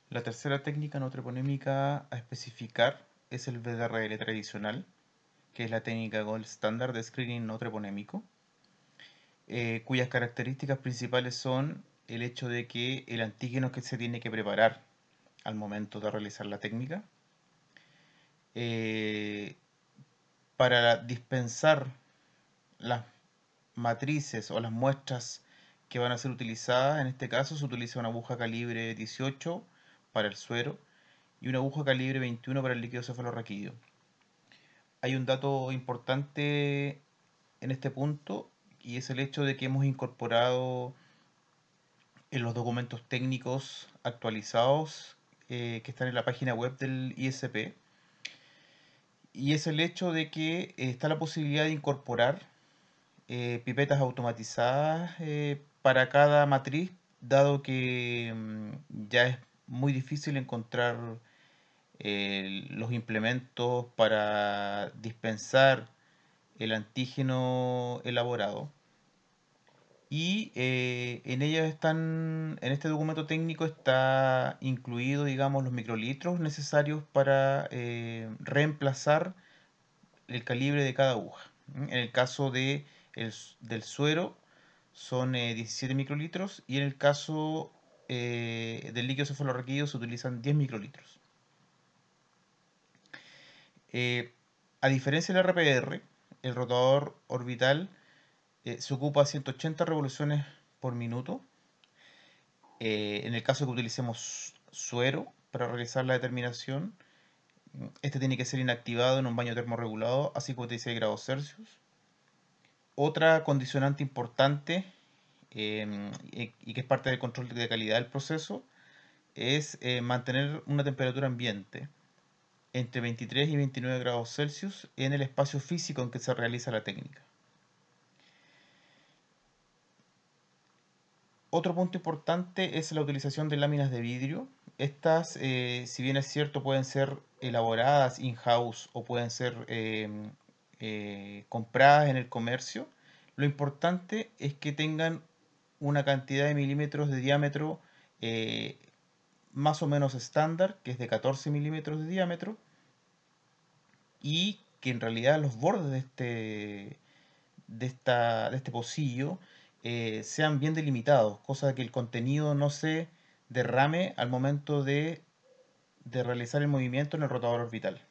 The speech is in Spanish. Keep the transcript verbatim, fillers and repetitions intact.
La tercera técnica no treponémica a especificar es el V D R L tradicional, que es la técnica Gold Standard de screening no treponémico, eh, cuyas características principales son el hecho de que el antígeno que se tiene que preparar al momento de realizar la técnica, eh, para dispensar las matrices o las muestras que van a ser utilizadas, en este caso se utiliza una aguja calibre dieciocho para el suero y una aguja calibre veintiuno para el líquido cefalorraquídeo. Hay un dato importante en este punto y es el hecho de que hemos incorporado en los documentos técnicos actualizados, eh, que están en la página web del I S P, y es el hecho de que eh, está la posibilidad de incorporar eh, pipetas automatizadas eh, para cada matriz, dado que mm, ya es muy difícil encontrar eh, los implementos para dispensar el antígeno elaborado. Y eh, en ellas están, en este documento técnico está incluido, digamos, los microlitros necesarios para eh, reemplazar el calibre de cada aguja. ¿Mm? En el caso de el del suero son eh, diecisiete microlitros y en el caso eh, del líquido cefalorraquídeo se utilizan diez microlitros. Eh, a diferencia del R P R, el rotador orbital eh, se ocupa a ciento ochenta revoluciones por minuto. Eh, en el caso que utilicemos suero para realizar la determinación, este tiene que ser inactivado en un baño termorregulado a cincuenta y seis grados Celsius. Otra condicionante importante, eh, y, y que es parte del control de calidad del proceso, es eh, mantener una temperatura ambiente entre veintitrés y veintinueve grados Celsius en el espacio físico en que se realiza la técnica. Otro punto importante es la utilización de láminas de vidrio. Estas, eh, si bien es cierto, pueden ser elaboradas in-house o pueden ser eh, eh, compradas en el comercio. Lo importante es que tengan una cantidad de milímetros de diámetro eh, más o menos estándar, que es de catorce milímetros de diámetro, y que en realidad los bordes de este, de esta, de este pocillo eh, sean bien delimitados, cosa que el contenido no se derrame al momento de, de realizar el movimiento en el rotador orbital.